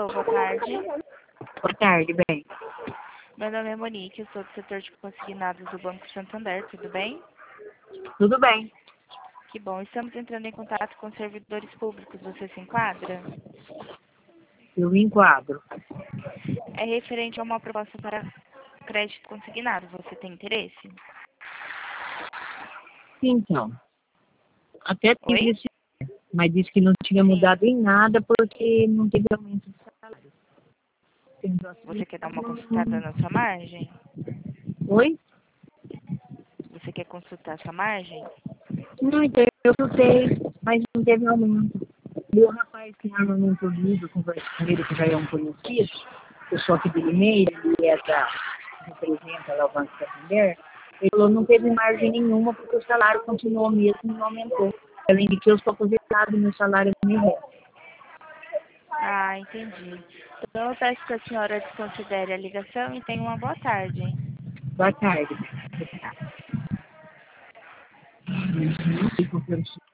Alô, boa tarde. Boa tarde, bem. Meu nome é Monique, eu sou do setor de consignados do Banco Santander, tudo bem? Tudo bem. Que bom, estamos entrando em contato com servidores públicos, você se enquadra? Eu me enquadro. É referente a uma proposta para crédito consignado, você tem interesse? Então, até Oi? tive esse, mas disse que não tinha Sim. mudado em nada porque não teve aumento de salário. Sendo Você assim, quer dar uma consultada na sua margem? oi? Você quer consultar a sua margem? Não, então eu voltei, mas não teve aumento. E o rapaz que normalmente eu ligo, converso com ele, que já é um conhecido, eu sou aqui de Limeira, ele é da, representa lá o Banco Santander, ele falou não teve margem nenhuma porque o salário continuou mesmo e não aumentou. Além de que eu sou aposentado, meu salário não me resta. Ah, entendi. Então eu peço que a senhora desconsidere a ligação e tenha uma boa tarde. Boa tarde. Uhum.